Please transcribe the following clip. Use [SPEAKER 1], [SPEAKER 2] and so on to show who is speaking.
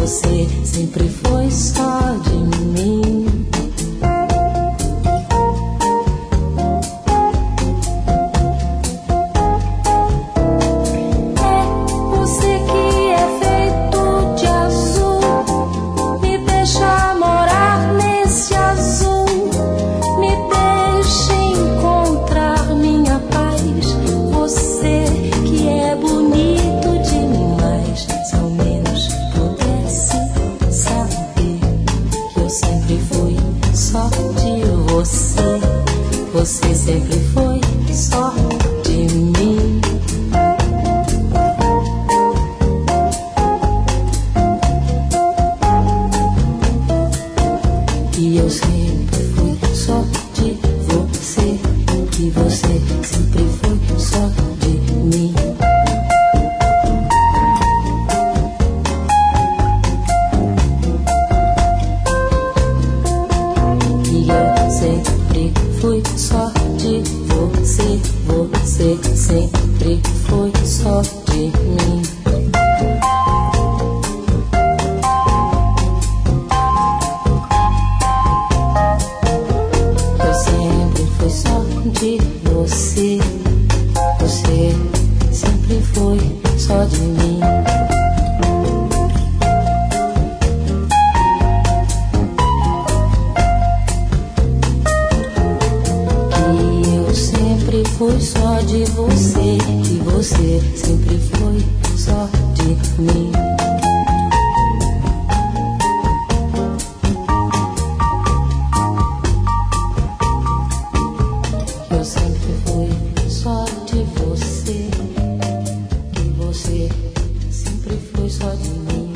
[SPEAKER 1] você sempre foi só de mim. Você sempre foi só de mim. E eu sempre fui só de você. E você sempre foi só de mim. E eu sempre fui só de você, você sempre foi só de mim. Eu sempre fui só de você, você sempre foi só de mim. Fui só de você e você sempre foi só de mim. Eu sempre fui só de você e você sempre foi só de mim.